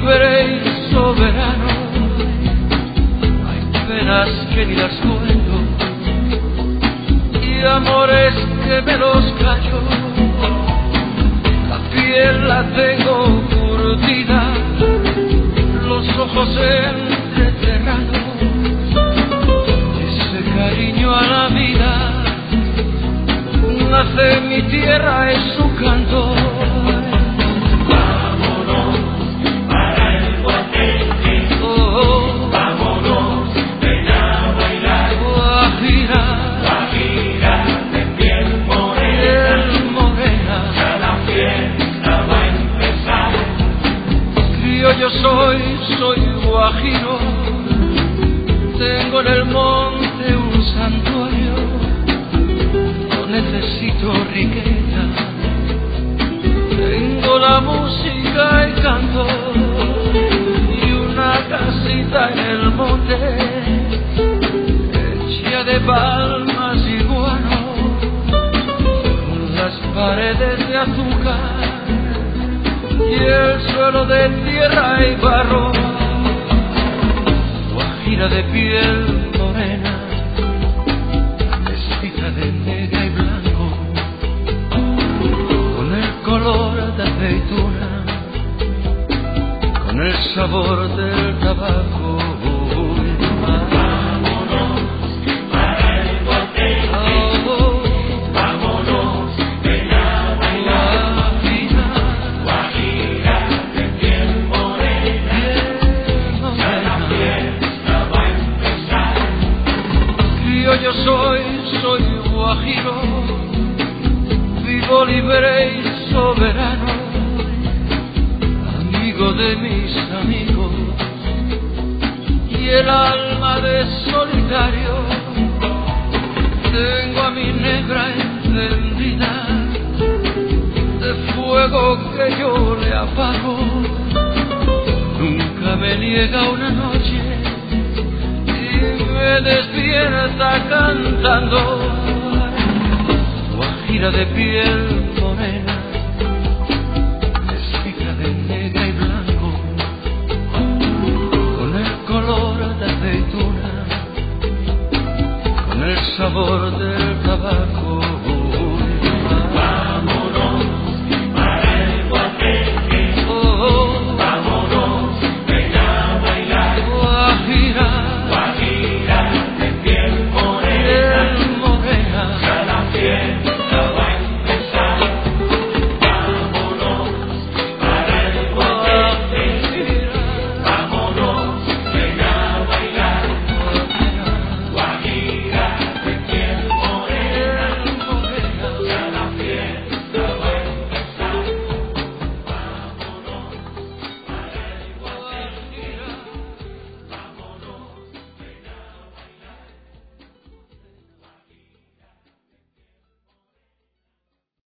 libre y soberano. Hay penas que ni las cuento y amores que me los callo. La piel la tengo curtida, los ojos entrecerrados. Ese cariño a la vida nace en mi tierra, es su canto. Vámonos para el Guateque, vámonos, ven a bailar. Guajira, Guajira de piel morena, ya la fiesta va a empezar. criollo soy guajiro, tengo en el monte un santuario. No necesito riqueza, tengo la música y canto y una casita en el monte hecha de palmas y guano, con las paredes de azúcar y el suelo de tierra y barro. Guajira de piel morena, vestida de negra y blanco, con el color de aceituna, con el sabor del tabaco. Vámonos para el Guateque, vámonos, ven a bailar. Guajira de piel morena, ya la fiesta va a empezar. Criollo soy guajiro, vivo libre y soberano, amigo de mis amigos y el alma de solitario. Tengo a mi negra encendida, de fuego que yo le apago. Nunca me niega una noche y me despierta cantando. Guajira de piel